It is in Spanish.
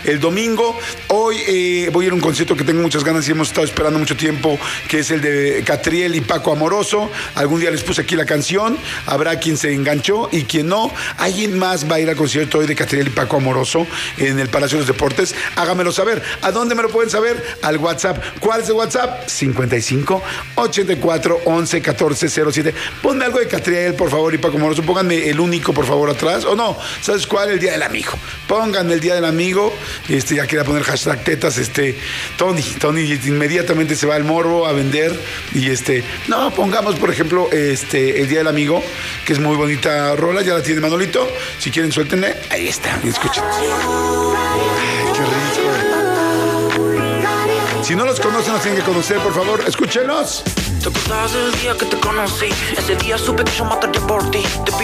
el domingo. Hoy voy a ir a un concierto que tengo muchas ganas y hemos estado esperando mucho tiempo, que es el de Catriel y Paco Amoroso. Algún día les puse aquí la canción, habrá quien se enganchó y quien no. ¿Alguien más va a ir al concierto hoy de Catriel y Paco Amoroso en el Palacio de los Deportes? Hágamelo saber. ¿A dónde me lo pueden saber? Al WhatsApp. ¿Cuál es el WhatsApp? 55 84 11 14 07. Ponme algo de Catriel, por favor, y Paco Amoroso. Pónganme el único, por favor, atrás. O no, ¿sabes cuál? El Día del Amigo. Pónganme el Día del Amigo. Ya quería poner hashtag tetas. Tony inmediatamente se va al morbo a vender. Y no, pongamos, por ejemplo, el Día del Amigo, que es muy bonita rola. Ya la tiene Manolito. Si quieren, suéltenle. Ahí está. Escuchen. Qué rico. Si no los conocen, los tienen que conocer, por favor. Escúchenlos. ¿Te acuerdas del día que te conocí? Ese día supe que yo mataría por ti.